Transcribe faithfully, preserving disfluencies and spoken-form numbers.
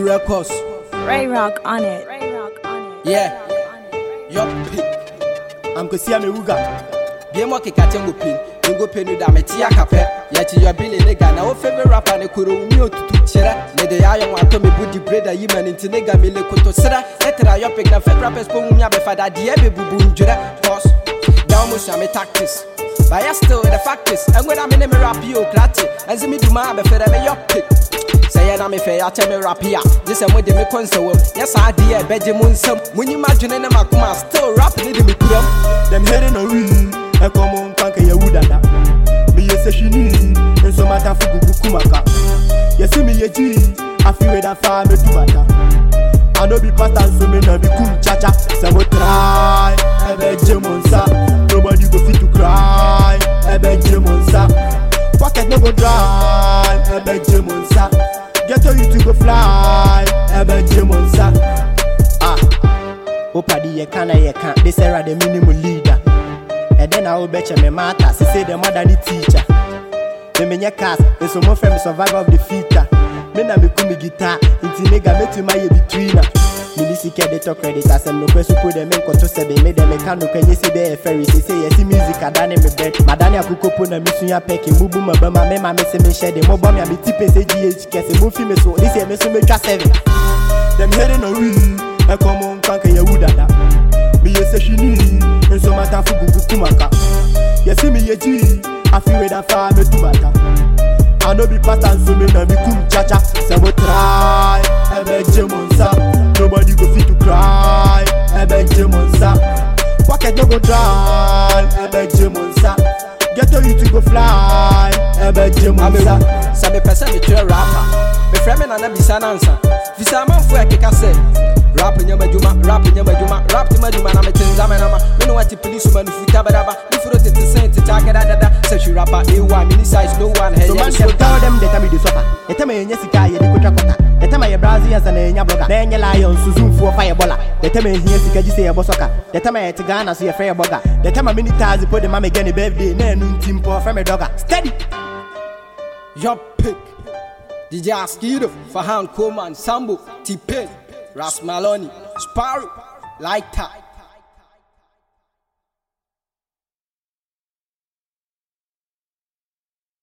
Records. Ray Rock on it. Ray Rock on it. Yeah. Yup. I'm going to see me Uga. Be more kikatengo pin. Ngo penu da metia kape. Ya chi your billy nigga na o favorite rapper ne kuro umi otutu chira. Ne de ya yon ato me budi breda yi man inti nigga me le koto sira. Etra yo pick na fake rappers po munya be fada die be bubu njura. Cause down mo sha me tactics. But yeah, still the fact is, and when I'm in me rap you krati. And see me do my be feda me yo pick. Say ya na me fe ya tell me rap ya. This am with me console. Yes I die beje mun sam. When you imagine na makuma still rap ni de me kuram. Them heading on we. E come on kanke ya udada. Me ye se shini. En so mata fugu kumaka. Ye see me ye ji. I feel that far me do bata. I no be pastor so me no be kum cha cha. Say we try. E beje mun sa. Nobody go fit to cry. E beje mun sa. Pocket no go dry. E beje mun sa. Get your you to go fly. E beje mun sa. Ah. Opadi ye kana ye kan. They say ra the minimum leader. And then I will bet you me matter. She say the mother the teacher. Me me nye cast. And so more friend survive of the fitter. Me na me kumi guitar. Inti nigga me to my ye betweener. Me thisike they talk credit. As em no kwesu put them in koto sebe. Me dem me kanu kwenye si be a ferry. They say yes music adane me bed. Madani akukopo na misu ya peke. Mubu mabama me ma me se me shede. Mo bom ya me tipe se G H kese. Mufi me so. This year me so me twa seven. Them heading on we. E come on kanke ya udada. Me ye se shini. En so mata fugu kumaka. You see me ye ji. I feel with that far me do bata. I no be pastor so me no be kum cha cha. Say we try. E beje mun sa. Nobody go fit to cry. E beje mun sa. Pocket no go dry. E beje mun sa. Get your you to go fly. E beje mun sa. Say me person me try rapper. Me friend me na na bisa answer. Visa man fu e keka say. Rap nyama juma, rap nyama juma, rap nyama juma na me tenza me na ma. Me no want the police man futa badaba. Me furo te te sent te tagada da da. Say she rapper A one mini size no one head. So man can tell them the time you suffer. The time you nyesika ye di kota kota. The time you Brazilians and enya blogger. The enya lion suzu for fire baller. The time you hear sika ji say e bosoka. The time you te Ghana so ye fire burger. The time you mini tazi put the mama again the birthday na nu timpo from me dogger. Steady. Your pick. D J Askido, Fahan Coleman, Sambo, T-Pain, Ras Maloney, Sparrow, like that.